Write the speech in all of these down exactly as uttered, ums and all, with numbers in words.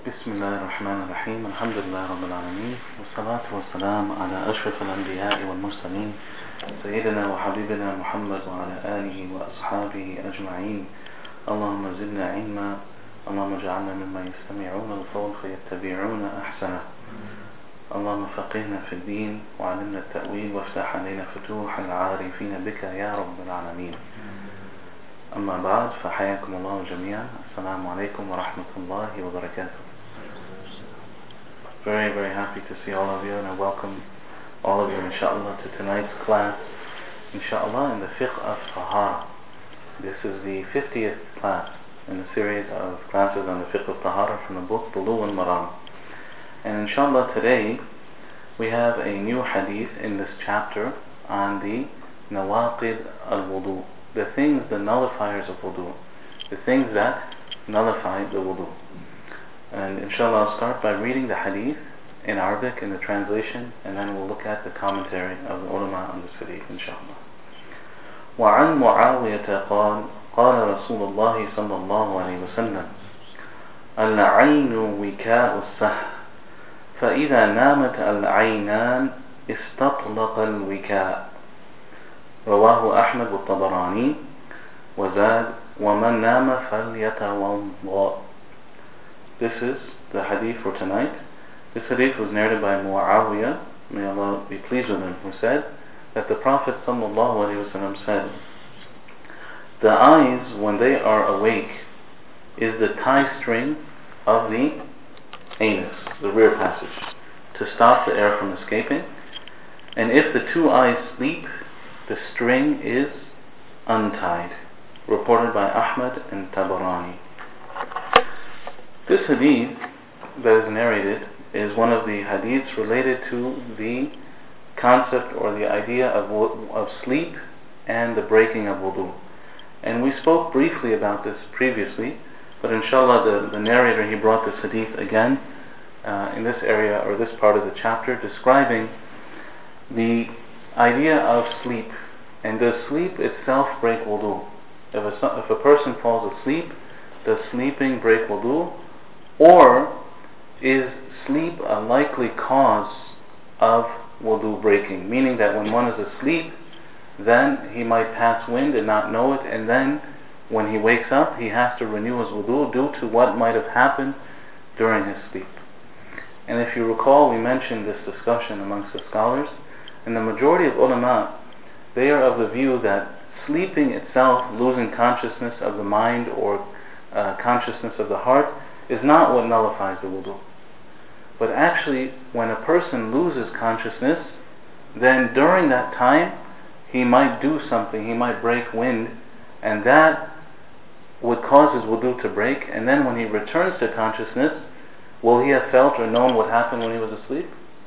بسم الله الرحمن الرحيم الحمد لله رب العالمين والصلاة والسلام على أشرف الأنبياء والمرسلين سيدنا وحبيبنا محمد وعلى آله وأصحابه أجمعين. اللهم زدنا علما، اللهم اجعلنا مما يستمعون القول فيتبعون أحسنه. اللهم فقهنا في الدين وعلمنا التأويل وافتح علينا فتوح العارفين بك يا رب العالمين. أما بعد فحياكم الله جميعا. السلام عليكم ورحمة الله وبركاته. Very very happy to see all of you, and I welcome all of you inshallah to tonight's class inshallah in the fiqh of tahara. This is the fiftieth class in the series of classes on the fiqh of tahara from the book Bulugh al-Maram. And inshallah today we have a new hadith in this chapter on the nawaqid al-wudu, the things, the nullifiers of wudu, the things that nullify the wudu. And inshallah I'll start by reading the hadith in Arabic in the translation, and then we'll look at the commentary of the ulama on this hadith inshallah. وعن معاوية قال قال رسول الله صلى الله عليه وسلم العين وكاء السهم فإذا نامت العينان استطلق الوكاء. رواه أحمد والطبراني وزاد ومن نام فليتوضأ. This is the hadith for tonight. This hadith was narrated by Muawiyah, may Allah be pleased with him, who said that the Prophet ﷺ said, the eyes when they are awake is the tie string of the anus, the rear passage, to stop the air from escaping. And if the two eyes sleep, the string is untied. Reported by Ahmad and Tabarani. This hadith that is narrated is one of the hadiths related to the concept or the idea of, of sleep and the breaking of wudu. And we spoke briefly about this previously, but inshallah the, the narrator, he brought this hadith again uh, in this area or this part of the chapter, describing the idea of sleep. And does sleep itself break wudu? If a, if a person falls asleep, does sleeping break wudu? Or is sleep a likely cause of wudu breaking? Meaning that when one is asleep, then he might pass wind and not know it, and then when he wakes up, he has to renew his wudu due to what might have happened during his sleep. And if you recall, we mentioned this discussion amongst the scholars, and the majority of ulama, they are of the view that sleeping itself, losing consciousness of the mind or uh, consciousness of the heart, is not what nullifies the wudu. But actually, when a person loses consciousness, then during that time, he might do something, he might break wind, and that would cause his wudu to break, and then when he returns to consciousness, will he have felt or known what happened when he was asleep?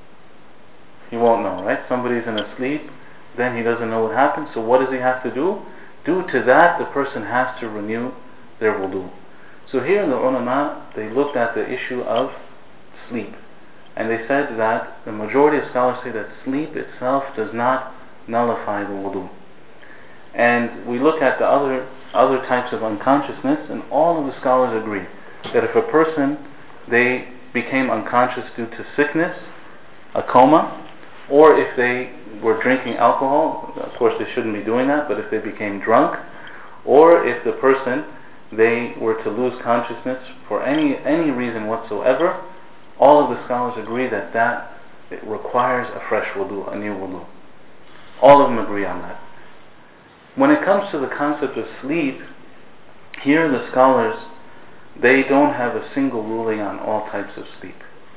He won't know, right? Somebody's in a sleep, then he doesn't know what happened, so what does he have to do? Due to that, the person has to renew their wudu. So here in the ulama, they looked at the issue of sleep, and they said that the majority of scholars say that sleep itself does not nullify the wudu. And we look at the other other types of unconsciousness, and all of the scholars agree that if a person, they became unconscious due to sickness, a coma, or if they were drinking alcohol, of course they shouldn't be doing that, but if they became drunk, or if the person, they were to lose consciousness for any any reason whatsoever, all of the scholars agree that that it requires a fresh wudu, a new wudu. All of them agree on that. When it comes to the concept of sleep, here the scholars, they don't have a single ruling on all types of sleep.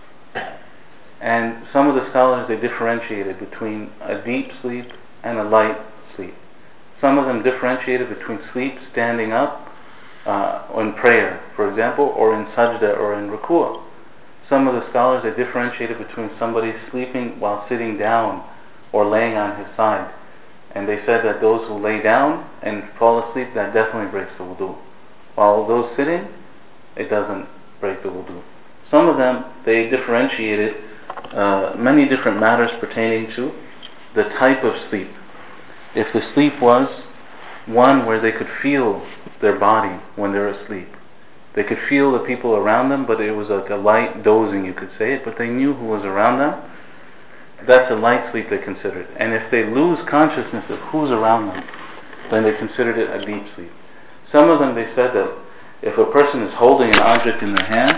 And some of the scholars, they differentiated between a deep sleep and a light sleep. Some of them differentiated between sleep standing up uh, in prayer, for example, or in sajda or in ruku'. Some of the scholars, they differentiated between somebody sleeping while sitting down or laying on his side. And they said that those who lay down and fall asleep, that definitely breaks the wudu. While those sitting, it doesn't break the wudu. Some of them, they differentiated uh, many different matters pertaining to the type of sleep. If the sleep was one where they could feel their body when they're asleep, They could feel the people around them, but it was like a light dozing, you could say it, but they knew who was around them. That's a light sleep, they considered. And if they lose consciousness of who's around them, then they considered it a deep sleep. Some of them, they said that if a person is holding an object in their hand,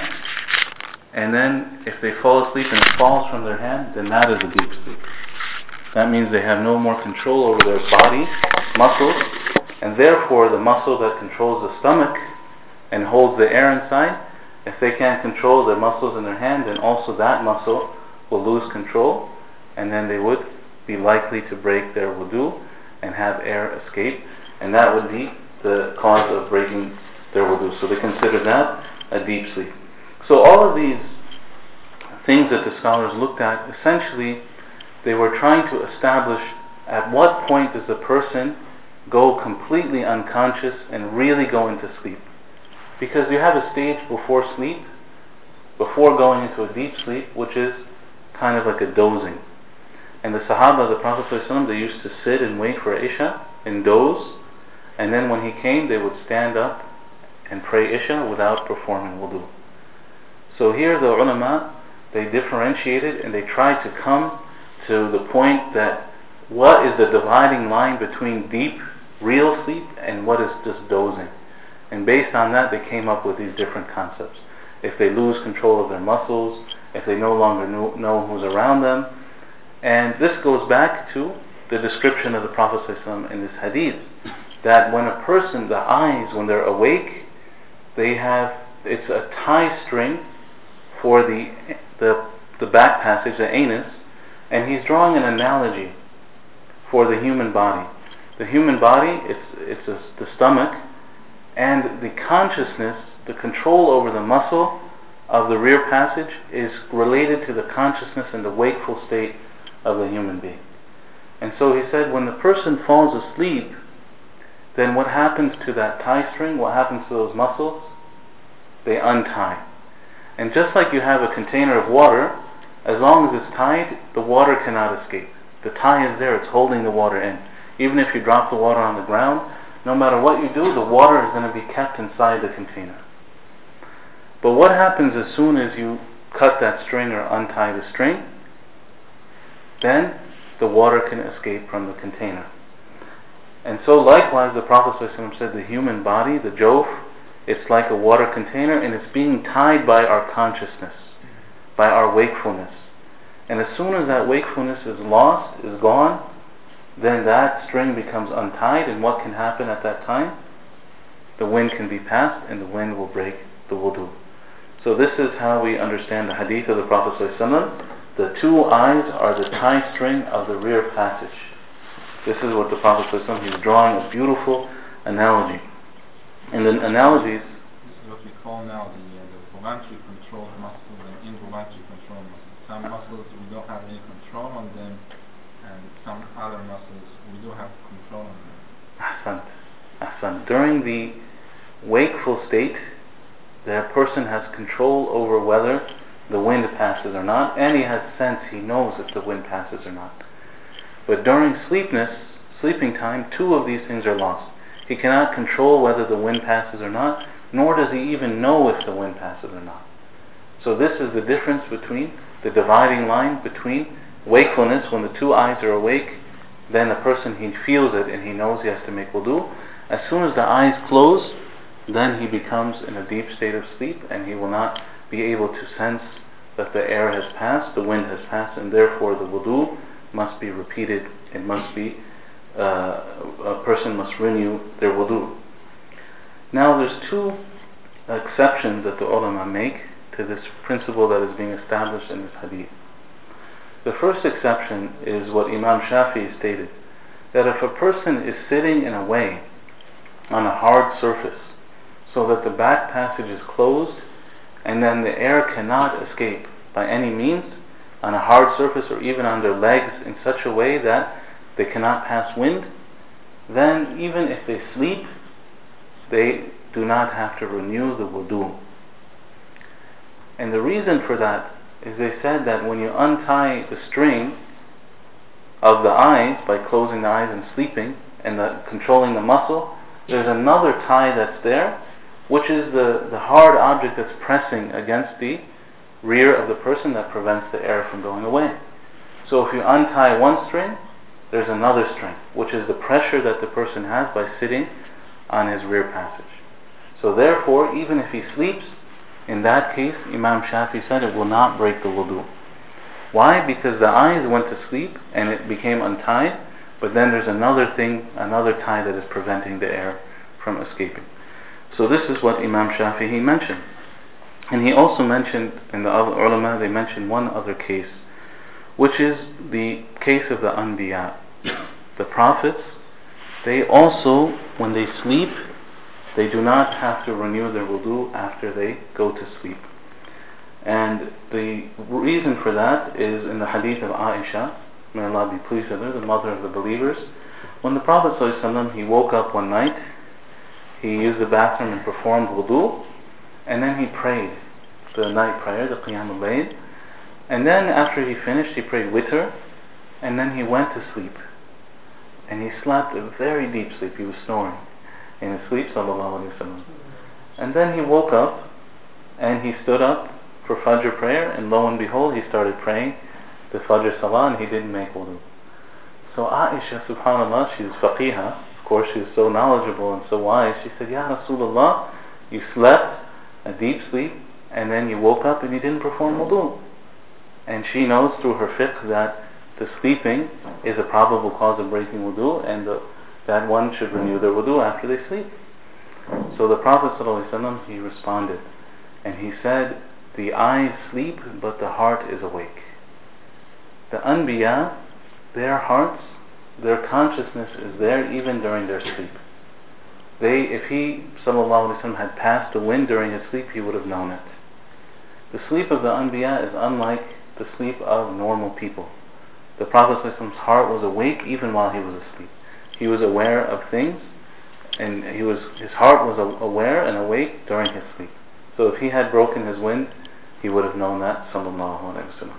and then if they fall asleep and it falls from their hand, then that is a deep sleep. That means they have no more control over their body, muscles, and therefore the muscle that controls the stomach and holds the air inside, if they can't control the muscles in their hand, then also that muscle will lose control, and then they would be likely to break their wudu and have air escape, and that would be the cause of breaking their wudu. So they consider that a deep sleep. So all of these things that the scholars looked at, essentially they were trying to establish at what point does a person go completely unconscious and really go into sleep. Because you have a stage before sleep, before going into a deep sleep, which is kind of like a dozing. And the Sahaba of the Prophet ﷺ, they used to sit and wait for Isha and doze, and then when he came they would stand up and pray Isha without performing wudu. So here the ulama, they differentiated and they tried to come to the point that what is the dividing line between deep, real sleep and what is just dozing. And based on that they came up with these different concepts. If they lose control of their muscles, if they no longer know, know who's around them. And this goes back to the description of the Prophet ﷺ in this hadith, that when a person, the eyes, when they're awake, they have, it's a tie string for the, the, the back passage, the anus, and he's drawing an analogy for the human body. The human body, it's, it's a, the stomach, and the consciousness, the control over the muscle of the rear passage is related to the consciousness and the wakeful state of the human being. And so he said, when the person falls asleep, then what happens to that tie string? What happens to those muscles? They untie. And just like you have a container of water, as long as it's tied, the water cannot escape. The tie is there, it's holding the water in. Even if you drop the water on the ground, no matter what you do, the water is going to be kept inside the container. But what happens as soon as you cut that string or untie the string? Then the water can escape from the container. And so likewise the Prophet ﷺ said the human body, the jawf, it's like a water container and it's being tied by our consciousness, by our wakefulness. And as soon as that wakefulness is lost, is gone, then that string becomes untied, and what can happen at that time? The wind can be passed and the wind will break the wudu. So this is how we understand the hadith of the Prophet ﷺ. The two eyes are the tie string of the rear passage. This is what the Prophet ﷺ, he's drawing a beautiful analogy. And the analogies... This is what we call now the, uh, the voluntary control muscles and involuntary control muscles. Some muscles we don't have any control on them, and some other muscles we do have control on them. Ahsan. Ahsan. During the wakeful state, the person has control over whether the wind passes or not, and he has sense, he knows if the wind passes or not. But during sleepness, sleeping time, two of these things are lost. He cannot control whether the wind passes or not, nor does he even know if the wind passes or not. So this is the difference between the dividing line between wakefulness, when the two eyes are awake, then the person, he feels it and he knows he has to make wudu. As soon as the eyes close, then he becomes in a deep state of sleep and he will not be able to sense that the air has passed, the wind has passed, and therefore the wudu must be repeated. It must be, uh, a person must renew their wudu. Now there's two exceptions that the ulama make to this principle that is being established in this hadith. The first exception is what Imam Shafi'i stated, that if a person is sitting in a way on a hard surface so that the back passage is closed and then the air cannot escape by any means, on a hard surface or even on their legs in such a way that they cannot pass wind, then even if they sleep, they do not have to renew the wudu. And the reason for that is they said that when you untie the string of the eyes by closing the eyes and sleeping and the, controlling the muscle, there's another tie that's there which is the, the hard object that's pressing against the rear of the person that prevents the air from going away. So if you untie one string, there's another string, which is the pressure that the person has by sitting on his rear passage. So therefore, even if he sleeps, in that case, Imam Shafi said it will not break the wudu. Why? Because the eyes went to sleep and it became untied, but then there's another thing, another tie that is preventing the air from escaping. So this is what Imam Shafi'i mentioned. And he also mentioned, in the other ulama, they mentioned one other case, which is the case of the Anbiya. The prophets, they also, when they sleep, they do not have to renew their wudu after they go to sleep. And the reason for that is in the hadith of Aisha, may Allah be pleased with her, the mother of the believers. When the Prophet ﷺ, he woke up one night, he used the bathroom and performed wudu, and then he prayed the night prayer, the Qiyam al-Layl. And then after he finished, he prayed witr, and then he went to sleep. And he slept a very deep sleep. He was snoring in his sleep, sallallahu alayhi wa sallam. And then he woke up, and he stood up for Fajr prayer, and lo and behold, he started praying the Fajr Salah, and he didn't make wudu. So Aisha, subhanAllah, she was faqihah, of course she was so knowledgeable and so wise, she said, Ya Rasulullah, you slept a deep sleep, and then you woke up and you didn't perform wudu. And she knows through her fiqh that the sleeping is a probable cause of breaking wudu, and the, that one should renew their wudu after they sleep. So the Prophet ﷺ, he responded, and he said, the eyes sleep, but the heart is awake. The Anbiya, their hearts, their consciousness is there even during their sleep. They, if he, sallallahu alaihi wasallam, had passed the wind during his sleep, he would have known it. The sleep of the Anbiya is unlike the sleep of normal people. The Prophet ﷺ's heart was awake even while he was asleep. He was aware of things, and he was his heart was aware and awake during his sleep. So if he had broken his wind, he would have known that, sallallahu alaihi wasallam.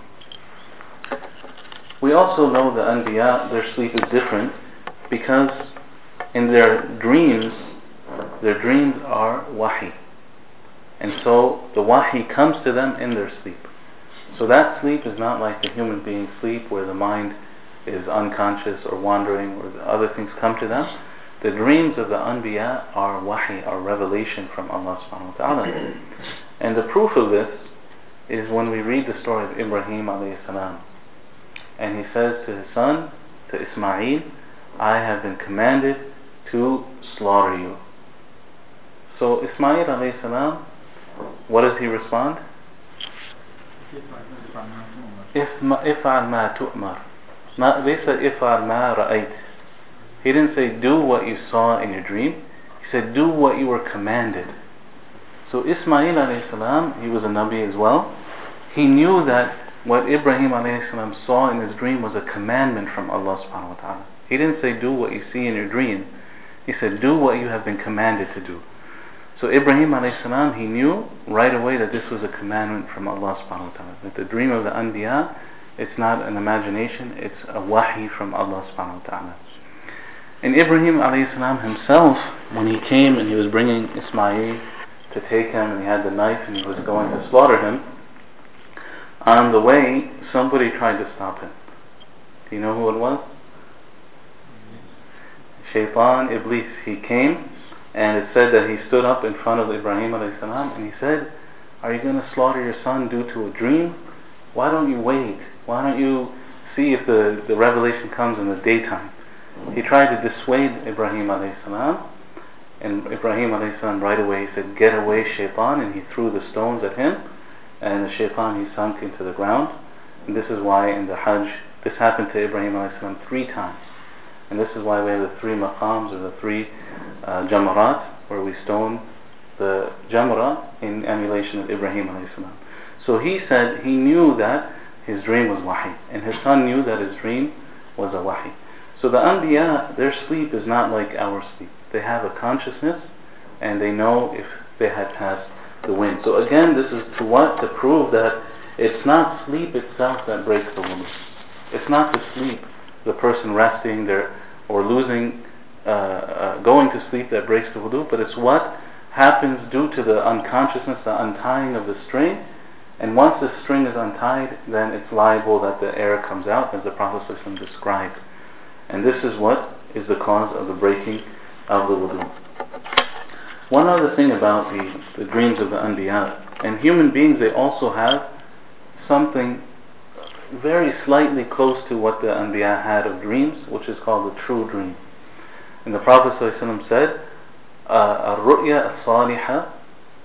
We also know the Anbiya, their sleep is different because in their dreams, their dreams are wahi. And so the wahi comes to them in their sleep. So that sleep is not like the human being sleep where the mind is unconscious or wandering or the other things come to them. The dreams of the Anbiya are wahi, are revelation from Allah subhanahu wa ta'ala. And the proof of this is when we read the story of Ibrahim alayhi salam. And he says to his son, to Ismail, I have been commanded to slaughter you. So Ismail alayhi salam, what does he respond? If'al ma tu'mar. Laysa if'al ma ra'ayt. He didn't say do what you saw in your dream. He said do what you were commanded. So Ismail alayhi salam, he was a Nabi as well. He knew that what Ibrahim alayhi salam saw in his dream was a commandment from Allah subhanahu wa ta'ala. He didn't say do what you see in your dream. He said do what you have been commanded to do. So Ibrahim alayhi salam, he knew right away that this was a commandment from Allah subhanahu wa ta'ala. That the dream of the Anbiya, it's not an imagination, it's a wahi from Allah subhanahu wa ta'ala. And Ibrahim alayhi salam himself, when he came and he was bringing Ismail to take him, and he had the knife and he was going to slaughter him, on the way, somebody tried to stop him. Do you know who it was? Shaitan, Iblis. He came, and it said that he stood up in front of Ibrahim alayhi salam, and he said, are you going to slaughter your son due to a dream? Why don't you wait? Why don't you see if the, the revelation comes in the daytime? He tried to dissuade Ibrahim alayhi salam, and Ibrahim alayhi salam right away he said, get away Shaitan, and he threw the stones at him, and the Shaitan, he sunk into the ground. And this is why in the Hajj, this happened to Ibrahim alayhi salam three times. And this is why we have the three maqams, or the three uh, jamarat, where we stone the jamra in emulation of Ibrahim alayhi salam. So he said he knew that his dream was wahi, and his son knew that his dream was a wahi. So the Anbiya, their sleep is not like our sleep. They have a consciousness, and they know if they had passed the wind. So again, this is to what? To prove that it's not sleep itself that breaks the wudu. It's not the sleep, the person resting there or losing, uh, uh, going to sleep that breaks the wudu, but it's what? happens due to the unconsciousness, the untying of the string. And once the string is untied, then it's liable that the air comes out, as the Prophet ﷺ described. And this is what is the cause of the breaking of the wudu. One other thing about the, the dreams of the Anbiya, and human beings, they also have something very slightly close to what the Anbiya had of dreams, which is called the true dream. And the Prophet ﷺ said, "Ar-ru'ya as-salihah,"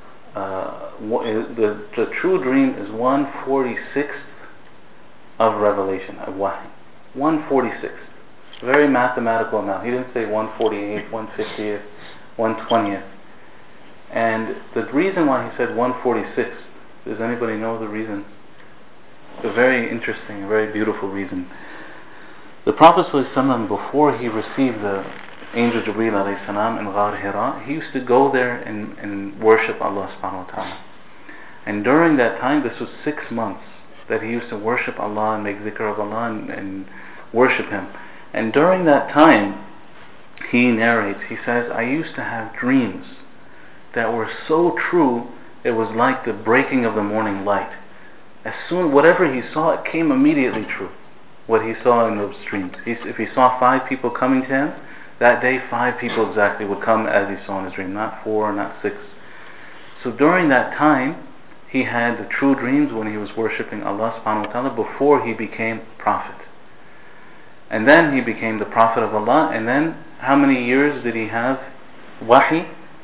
the, the true dream is one forty-sixth of revelation, of wahy. one forty-sixth. Very mathematical amount. He didn't say one forty-eighth, one fiftieth, one twentieth. And the reason why he said one forty-sixth, does anybody know the reason? It's a very interesting, very beautiful reason. The Prophet ﷺ, before he received the angel Jibreel alayhi salam in Ghar Hira, he used to go there and, and worship Allah subhanahu wa ta'ala. And during that time, this was six months that he used to worship Allah and make zikr of Allah and, and worship Him. And during that time, he narrates, he says, I used to have dreams that were so true, it was like the breaking of the morning light. As soon, whatever he saw, it came immediately true. What he saw in those dreams. He, if he saw five people coming to him, that day five people exactly would come as he saw in his dream, not four, not six. So during that time, he had the true dreams when he was worshipping Allah subhanahu wa ta'ala before he became prophet. And then he became the Prophet of Allah. And then how many years did he have wahi?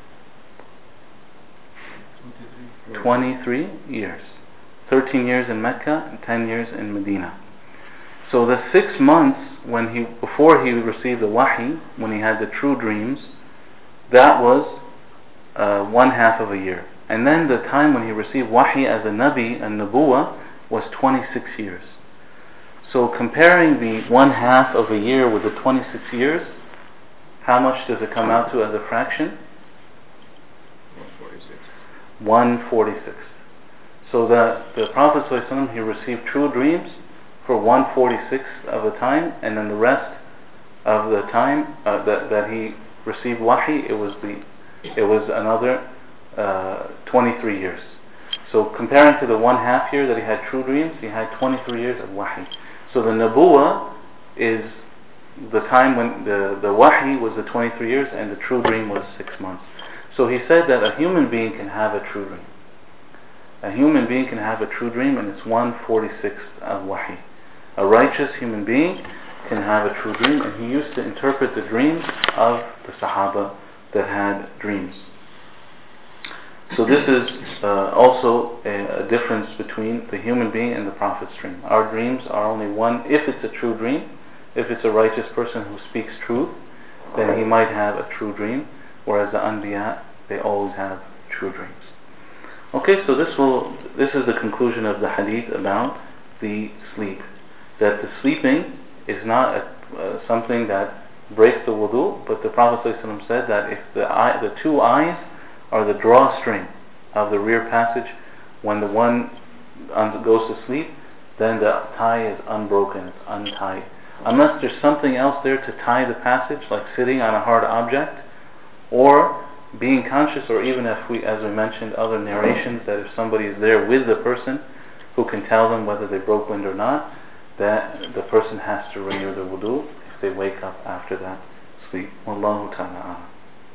twenty-three years. thirteen years in Mecca and ten years in Medina. So the six months when he before he received the wahi, when he had the true dreams, that was uh, one half of a year. And then the time when he received wahi as a nabi and nabuwa was twenty-six years. So comparing the one half of a year with the twenty-six years, how much does it come out to as a fraction? one forty-six. one forty-sixth. So the, the Prophet ﷺ, he received true dreams for one forty-sixth of the time, and then the rest of the time uh, that, that he received wahi, it was the it was another uh, twenty-three years. So comparing to the one half year that he had true dreams, he had twenty-three years of wahi. So the nabuwa is the time when the, the wahi was the twenty-three years and the true dream was six months. So he said that a human being can have a true dream. A human being can have a true dream, and it's one forty-sixth of wahi. A righteous human being can have a true dream, and he used to interpret the dreams of the Sahaba that had dreams. So this is uh, also a, a difference between the human being and the Prophet's dream. Our dreams are only one, if it's a true dream, if it's a righteous person who speaks truth, then he might have a true dream, whereas the Anbiya, they always have true dreams. Okay, so this will this is the conclusion of the hadith about the sleep. That the sleeping is not a, uh, something that breaks the wudu, but the Prophet ﷺ said that if the eye, the two eyes are the drawstring of the rear passage, when the one un- goes to sleep, then the tie is unbroken, it's untied. Unless there's something else there to tie the passage, like sitting on a hard object, or being conscious, or even if we, as we mentioned, other narrations, that if somebody is there with the person who can tell them whether they broke wind or not, that the person has to renew the wudu if they wake up after that sleep. Wallahu ta'ala.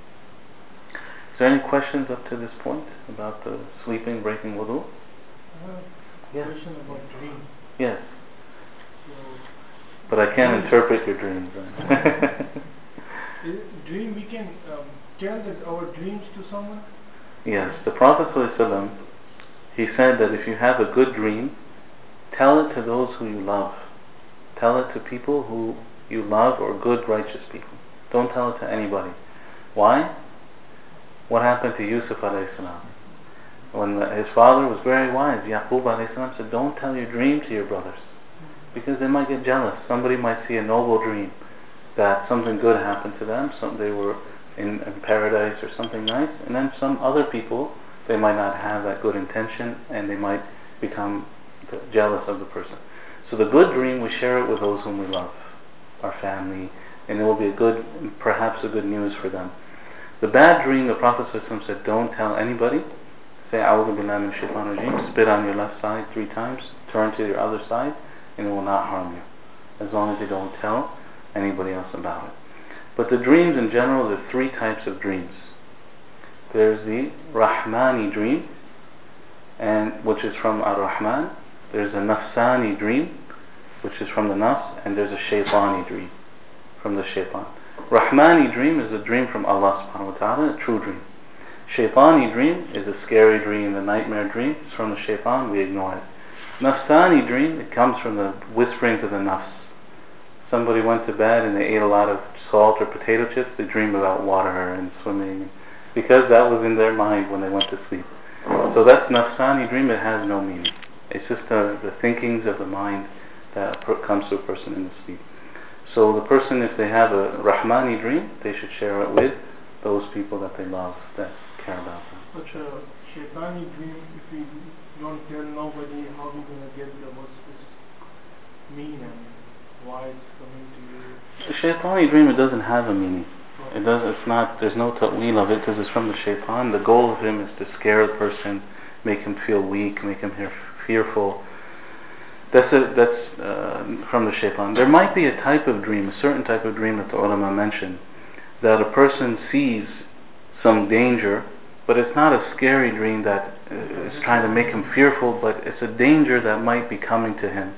Is there any questions up to this point about the sleeping, breaking wudu? Uh, Yes. Question about dream. Yes. So, But I can't interpret your dreams. is dream we can um, tell that our dreams to someone? Yes, the Prophet ﷺ, he said that if you have a good dream, tell it to those who you love. Tell it to people who you love, or good, righteous people. Don't tell it to anybody. Why? What happened to Yusuf alayhi salam? When his father was very wise, Yaqub alayhi salam said, don't tell your dream to your brothers, because they might get jealous. Somebody might see a noble dream, that something good happened to them, some, they were in, in paradise or something nice, and then some other people, they might not have that good intention, and they might become jealous of the person. So the good dream, we share it with those whom we love, our family, and it will be a good, perhaps a good news for them. The bad dream, the Prophet ﷺ said, don't tell anybody. Say, A'udhu billahi min shaitan rajim, spit on your left side three times, turn to your other side, and it will not harm you, as long as you don't tell anybody else about it. But the dreams in general, there are three types of dreams. There's the Rahmani dream, and which is from Ar-Rahman. There's a Nafsani dream, which is from the Nafs, and there's a Shaitani dream, from the Shaitan. Rahmani dream is a dream from Allah subhanahu wa ta'ala, a true dream. Shaitani dream is a scary dream, a nightmare dream. It's from the Shaitan, we ignore it. Nafsani dream, it comes from the whisperings of the Nafs. Somebody went to bed and they ate a lot of salt or potato chips, they dream about water and swimming, because that was in their mind when they went to sleep. So that's Nafsani dream, it has no meaning. It's just the, the thinkings of the mind that comes to a person in the sleep. So the person, if they have a Rahmani dream, they should share it with those people that they love, that care about them. Such a Shaitani dream, if we don't tell nobody, how are we going to get the what's this mean and why it's coming to you? The Shaitani dream, it doesn't have a meaning. It does. It's not. There's no ta'wil of it because it's from the Shaitan. The goal of him is to scare the person, make him feel weak, make him hear fearful. That's a, that's uh, from the Shaitan. There might be a type of dream, a certain type of dream that the ulama mentioned, that a person sees some danger, but it's not a scary dream that is trying to make him fearful, but it's a danger that might be coming to him,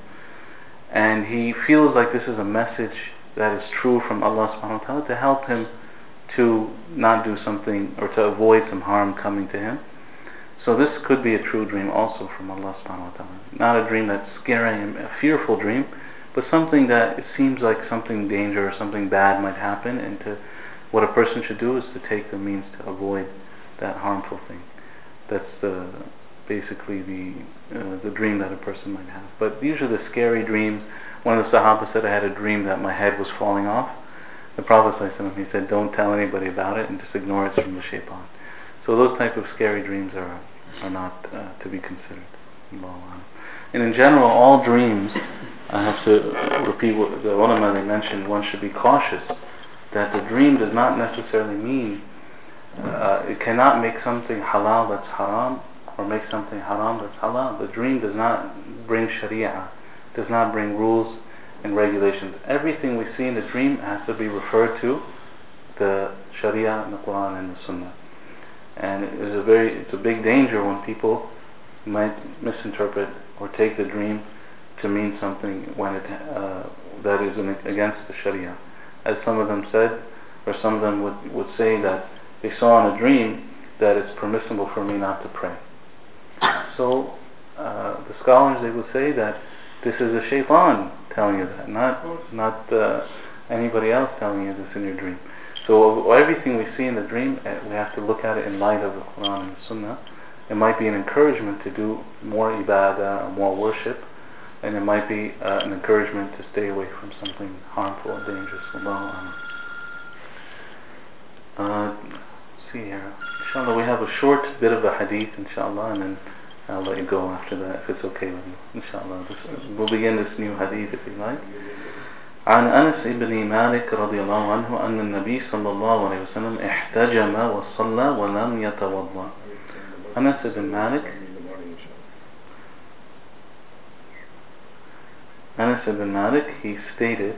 and he feels like this is a message that is true from Allah subhanahu wa ta'ala to help him to not do something or to avoid some harm coming to him. So this could be a true dream also from Allah subhanahu wa ta'ala. Not a dream that's scaring him, a fearful dream, but something that it seems like something danger or something bad might happen, and to, what a person should do is to take the means to avoid that harmful thing. That's the, basically the, uh, the dream that a person might have. But usually the scary dreams, one of the Sahaba said, I had a dream that my head was falling off. The Prophet ﷺ, he said, don't tell anybody about it and just ignore it, it's from the Shaitan. So those type of scary dreams are are not uh, to be considered. And in general, all dreams, I have to repeat what the ulama they mentioned, one should be cautious that the dream does not necessarily mean, uh, it cannot make something halal that's haram, or make something haram that's halal. The dream does not bring sharia, does not bring rules and regulations. Everything we see in the dream has to be referred to the sharia, the Quran and the Sunnah. And it is a very, it's a big danger when people might misinterpret or take the dream to mean something when it uh, that is in, against the Sharia. As some of them said, or some of them would, would say that they saw in a dream that it's permissible for me not to pray. So uh, the scholars, they would say that this is a shaitan telling you that, not not uh, anybody else telling you this in your dream. So everything we see in the dream, we have to look at it in light of the Quran and the Sunnah. It might be an encouragement to do more ibadah, or more worship, and it might be uh, an encouragement to stay away from something harmful and dangerous. Allahu A'lam. Uh, see here. Inshallah, we have a short bit of a hadith, inshallah, and then I'll let you go after that if it's okay with you. Inshallah. This, we'll begin this new hadith if you like. عن أنس بن مالك رضي الله عنه أن النبي صلى الله عليه وسلم احتجم وصلى ولم يتوضأ. Anas ibn Malik Anas ibn Malik, he stated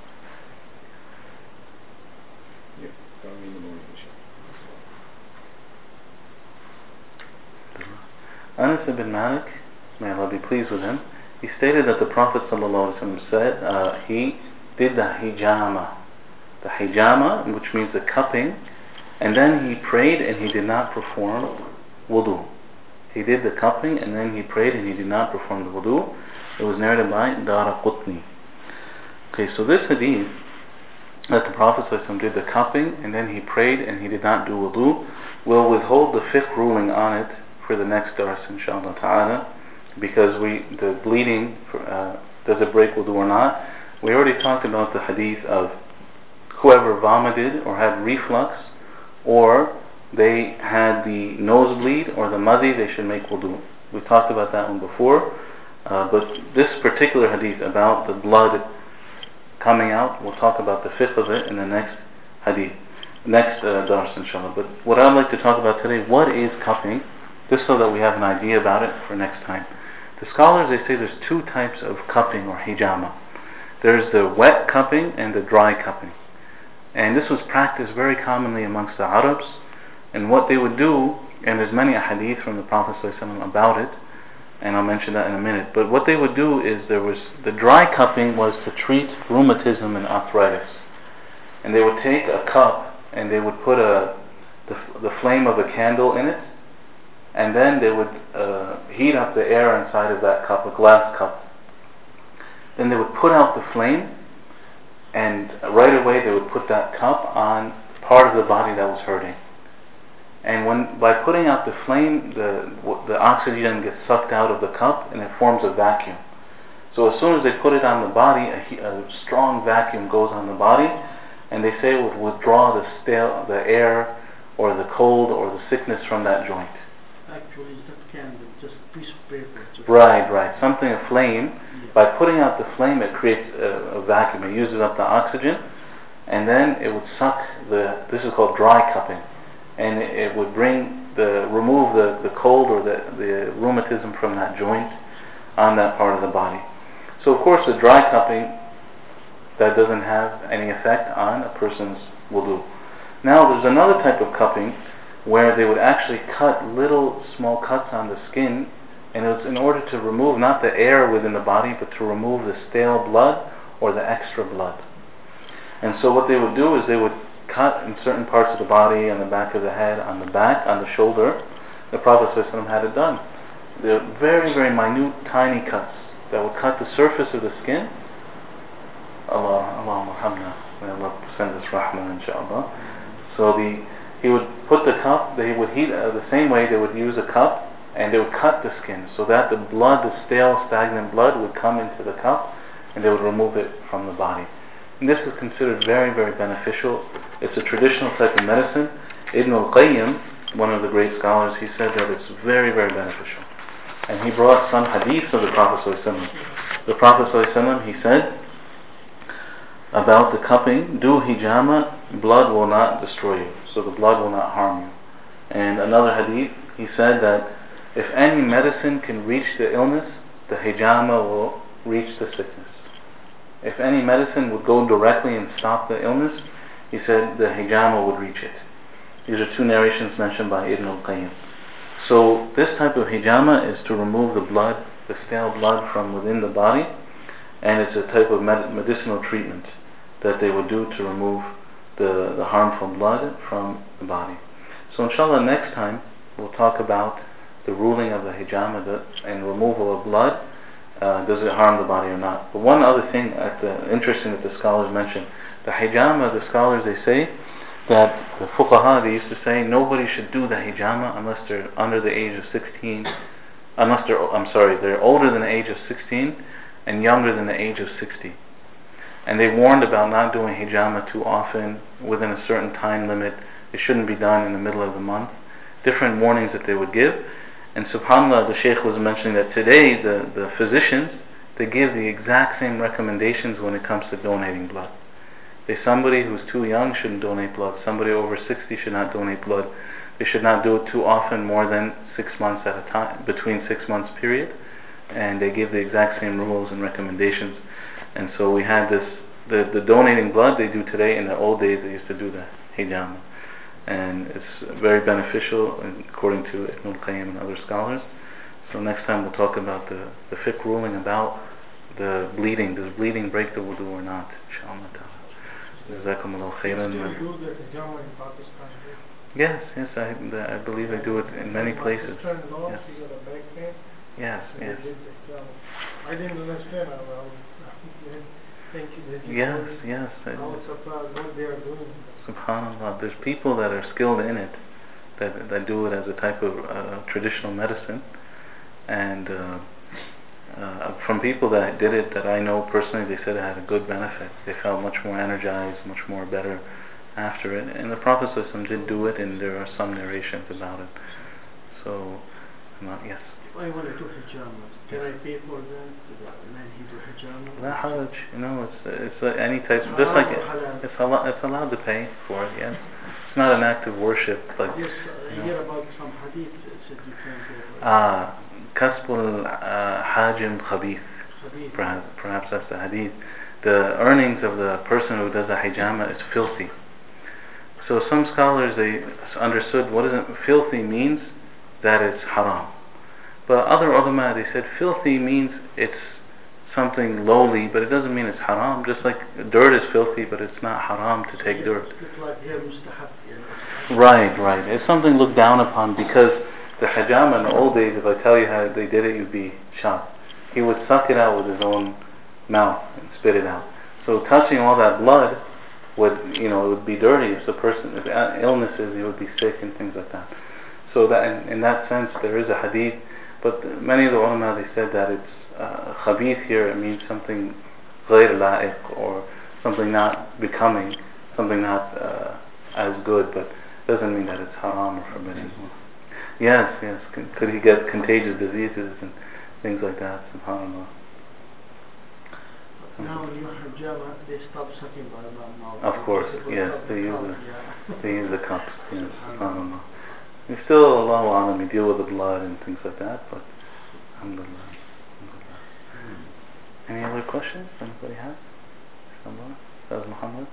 Anas ibn Malik, may Allah be pleased with him, he stated that the Prophet ﷺ said uh, he did the hijama, the hijama, which means the cupping, and then he prayed and he did not perform wudu. He did the cupping and then he prayed and he did not perform the wudu. It was narrated by Daraqutni. Okay, so this hadith that the Prophet ﷺ did the cupping and then he prayed and he did not do wudu, will withhold the fiqh ruling on it for the next dars, inshallah ta'ala, because we the bleeding uh, does it break wudu or not. We already talked about the hadith of whoever vomited or had reflux, or they had the nosebleed or the muddy, they should make wudu. We talked about that one before, uh, but this particular hadith about the blood coming out, we'll talk about the fiqh of it in the next hadith. next uh, dars, inshallah. But what I'd like to talk about today, what is cupping, just so that we have an idea about it for next time. The scholars, they say there's two types of cupping or hijama. There's the wet cupping and the dry cupping. And this was practiced very commonly amongst the Arabs. And what they would do, and there's many ahadith from the Prophet ﷺ about it, and I'll mention that in a minute. But what they would do is there was the dry cupping was to treat rheumatism and arthritis. And they would take a cup and they would put a the, the flame of a candle in it, and then they would uh, heat up the air inside of that cup, a glass cup. Then they would put out the flame, and right away they would put that cup on part of the body that was hurting. And when by putting out the flame, the the oxygen gets sucked out of the cup and it forms a vacuum. So as soon as they put it on the body, a, a strong vacuum goes on the body, and they say it would withdraw the stale, the air or the cold or the sickness from that joint. Actually, it's not candle, just a piece of paper. Just right, right. Something, a flame. Yeah. By putting out the flame, it creates a, a vacuum. It uses up the oxygen, and then it would suck the. This is called dry cupping. And it would bring the remove the, the cold or the, the rheumatism from that joint on that part of the body. So of course the dry cupping, that doesn't have any effect on a person's wudu. Now there's another type of cupping where they would actually cut little small cuts on the skin, and it was in order to remove not the air within the body, but to remove the stale blood or the extra blood. And so what they would do is they would cut in certain parts of the body, on the back of the head, on the back, on the shoulder. The Prophet ﷺ had it done. They're very, very minute, tiny cuts that would cut the surface of the skin. Allah, Allah Muhammad, may Allah send us rahmah, inshallah. So the he would put the cup, they would heat uh, the same way they would use a cup, and they would cut the skin so that the blood, the stale, stagnant blood would come into the cup, and they would remove it from the body. And this is considered very, very beneficial. It's a traditional type of medicine. Ibn al-Qayyim, one of the great scholars, he said that it's very, very beneficial. And he brought some hadiths of the Prophet ﷺ. The Prophet ﷺ, he said about the cupping, do hijama, blood will not destroy you. So the blood will not harm you. And another hadith, he said that if any medicine can reach the illness, the hijama will reach the sickness. If any medicine would go directly and stop the illness, he said the hijama would reach it. These are two narrations mentioned by Ibn al-Qayyim. So this type of hijama is to remove the blood, the stale blood from within the body, and it's a type of med- medicinal treatment that they would do to remove the, the harmful blood from the body. So inshallah next time we'll talk about the ruling of the hijama the, and removal of blood. Uh, does it harm the body or not? But one other thing at the, interesting that the scholars mention, the hijama, the scholars, they say that the fuqaha, they used to say nobody should do the hijama unless they're under the age of sixteen, unless they're, I'm sorry, they're older than the age of sixteen and younger than the age of sixty. And they warned about not doing hijama too often, within a certain time limit. It shouldn't be done in the middle of the month. Different warnings that they would give. And subhanAllah, the Shaykh was mentioning that today the, the physicians, they give the exact same recommendations when it comes to donating blood. They somebody who's too young shouldn't donate blood. Somebody over sixty should not donate blood. They should not do it too often, more than six months at a time, between six months period. And they give the exact same rules and recommendations. And so we had this, the, the donating blood they do today. In the old days they used to do the hijama. And it's very beneficial according to Ibn al-Qayyim and other scholars. So next time we'll talk about the, the fiqh ruling about the bleeding. Does bleeding break the wudu or not? Inshallah ta'ala. Jazakumullah khairan. Do you do the hijama in Pakistan? Yes, yes, I, I believe I do it in many places. Yes. Yes, You got a back pain, yes, and yes. you did the hijama. I didn't understand. I was thinking that you Yes, told me. yes. I was surprised what they are doing. Subhanallah, there's people that are skilled in it, that that do it as a type of uh, traditional medicine, and uh, uh, from people that did it that I know personally, they said it had a good benefit. They felt much more energized, much more better after it. And the Prophet ﷺ did do it, and there are some narrations about it. So, not yes. If I want to do hijama, can I pay for that? When he do hijama? لا حرج, you know, it's it's like any type, It's just like halal or it, halal? it's allowed, it's allowed to pay for it. Yes, it's not an act of worship like. Yes, I you know. hear about some hadith that said you can pay for it. Ah, kasbul hajim khabith. Hadith. Perhaps, perhaps that's the hadith. The earnings of the person who does a hijama is filthy. So some scholars, they understood what does filthy means, that it's haram. But other ulama, they said filthy means it's something lowly, but it doesn't mean it's haram. Just like dirt is filthy, but it's not haram to take dirt. It's like here, mustahab, you know. Right, right. It's something looked down upon, because the hijama in the old days, if I tell you how they did it, you'd be shocked. He would suck it out with his own mouth and spit it out. So touching all that blood would, you know, it would be dirty. If the person, if illnesses, he would be sick and things like that. So that in, in that sense, there is a hadith. But many of the ulama, they said that it's uh, khabith here, it means something غير لائق, or something not becoming, something not uh, as good, but doesn't mean that it's haram or forbidden. Yes, yes. Could, could he get contagious diseases and things like that? Subhanallah. Now when you hijama, they stop sucking by the mouth. Of course, People yes, stop they the use cup, the yeah. they use the cups. Yes, subhanallah. We still, Allahu Alam, we deal with the blood and things like that, but alhamdulillah. Alhamdulillah. Hmm. Any other questions anybody has? Inshallah. That was Muhammad.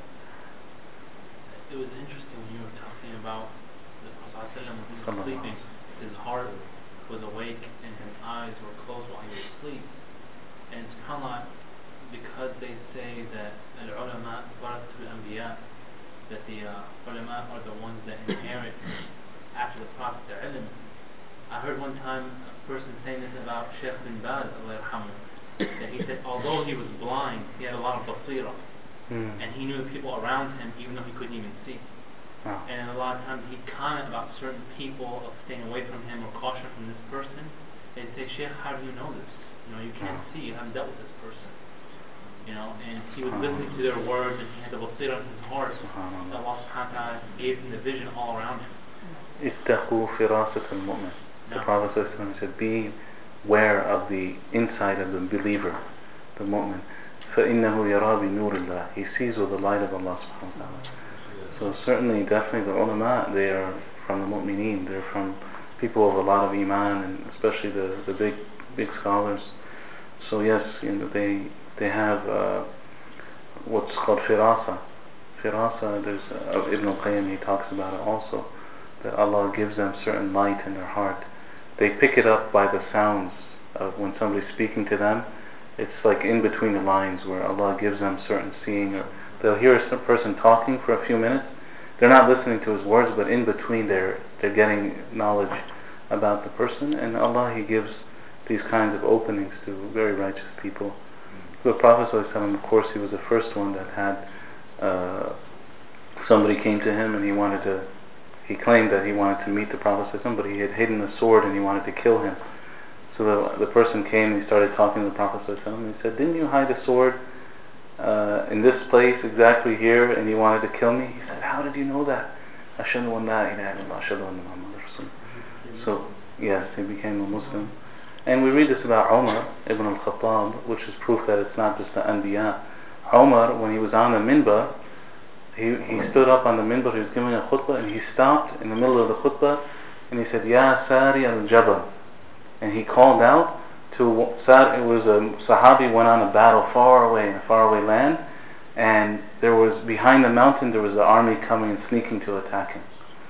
It was interesting when you were talking about the Prophet when he was sleeping, his heart was awake and his eyes were closed while he was asleep. And subhanAllah, because they say that al-ulama warathul anbiya, that the uh, ulama are the ones that inherit after the Prophet their ilm. I heard one time a person saying this about Sheikh bin Baz, Allah yarhamu, that he said although he was blind, he had a lot of basira, mm. and he knew the people around him even though he couldn't even see. Oh. And a lot of times he'd comment about certain people of staying away from him or caution from this person. They'd say, Sheikh, how do you know this? You know, you can't oh. see, you haven't dealt with this person. You know, and he was listening to their words, and he had the basira in his heart. That Allah subhanahu wa ta'ala gave him the vision all around him. Ittaqu firasat al-mu'min. The Prophet said, be aware of the inside of the believer, the mu'min. فَإِنَّهُ يَرَى بِنُورِ اللَّهِ. He sees with the light of Allah subhanahu wa ta'ala. So certainly, definitely the ulama, they are from the mu'mineen. They're from people of a lot of iman, and especially the, the big big scholars. So yes, you know, they they have uh, what's called firasa. Firasa, there's uh, Ibn al-Qayyim, he talks about it also, that Allah gives them certain light in their heart. They pick it up by the sounds of when somebody's speaking to them. It's like in between the lines where Allah gives them certain seeing. Or they'll hear a person talking for a few minutes. They're not listening to his words, but in between they're they're getting knowledge about the person. And Allah, He gives these kinds of openings to very righteous people. The Prophet ﷺ, of course, he was the first one that had uh, somebody came to him and he wanted to. He claimed that he wanted to meet the Prophet ﷺ, but he had hidden a sword and he wanted to kill him. So the, the person came and he started talking to the Prophet ﷺ, and he said, "Didn't you hide a sword uh, in this place, exactly here, and you wanted to kill me?" He said, "How did you know that?" Ashhadu an la ilaha illallah, ashhadu anna Muhammadan Rasul. So yes, he became a Muslim. And we read this about Umar ibn al-Khattab, which is proof that it's not just the Anbiya. Umar, when he was on the minbar, he, he stood up on the minbar, he was giving a khutbah, and he stopped in the middle of the khutbah, and he said, "Ya Sari al-Jabal." And he called out to, it was a Sahabi went on a battle far away, in a faraway land, and there was, behind the mountain, there was an army coming and sneaking to attack him.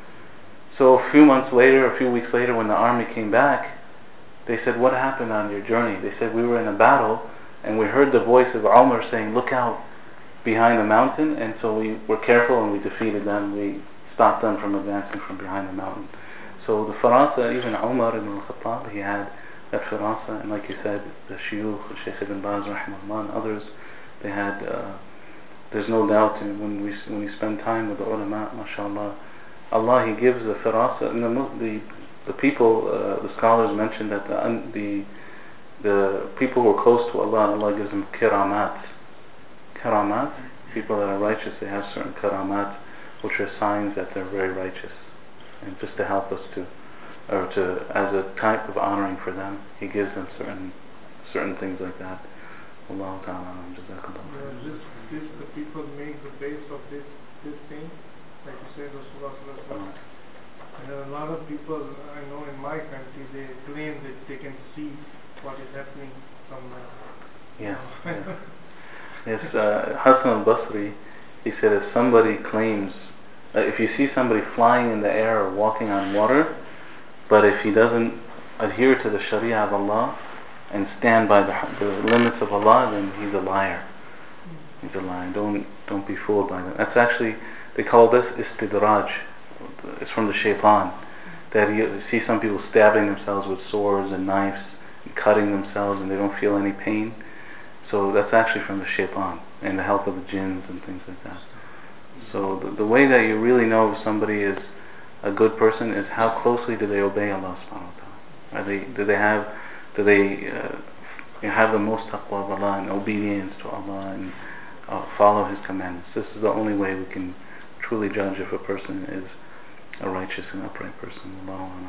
So a few months later, a few weeks later, when the army came back, they said, "What happened on your journey?" They said, "We were in a battle and we heard the voice of Umar saying, 'Look out behind the mountain,' and so we were careful and we defeated them. We stopped them from advancing from behind the mountain." So the firasa, even Umar ibn al-Khattab, he had that firasa, and like you said, the shuyukh, Shaykh ibn Baz rahimahullah, and others, they had, uh, there's no doubt, and when we when we spend time with the ulama, mashallah, Allah, He gives the firasa, and the, the The people, uh, the scholars mentioned that the, the the people who are close to Allah, Allah gives them kiramat. Kiramat, people that are righteous, they have certain kiramat, which are signs that they're very righteous, and just to help us to or to, as a type of honoring for them, he gives them certain certain things like that. Allah Ta'ala, Jazakallah. Yeah, this, this, the people make the base of this, this thing, like you said, Rasulullah Sallallahu Alaihi Wasallam. And there are a lot of people I know in my country, they claim that they can see what is happening somewhere. Yes, yes. Yes, uh, Hassan al-Basri, he said if somebody claims, uh, if you see somebody flying in the air or walking on water, but if he doesn't adhere to the Sharia of Allah and stand by the, the limits of Allah, then he's a liar. He's a liar. Don't don't be fooled by that. That's actually, they call this istidraj. It's from the shaitan. That you see some people stabbing themselves with swords and knives, and cutting themselves, and they don't feel any pain. So that's actually from the shaitan and the help of the jinns and things like that. So the, the way that you really know if somebody is a good person is how closely do they obey Allah subhanahu wa ta'ala. Are they, do they have, do they uh, have the most taqwa of Allah and obedience to Allah and uh, follow His commandments? This is the only way we can truly judge if a person is a righteous and upright person. Allahu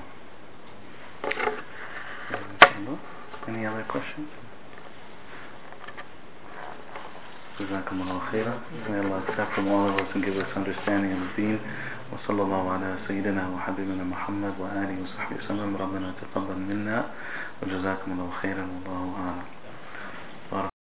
Akbar. Any other questions? جزاكم الله خيرا. May Allah accept from all of us and give us understanding of the deen. وصلى الله على سيدنا وحبيبنا محمد وآله وصحبه وسلم. ربنا تقبل منا وجزاكم الله خيرا والله أعلم.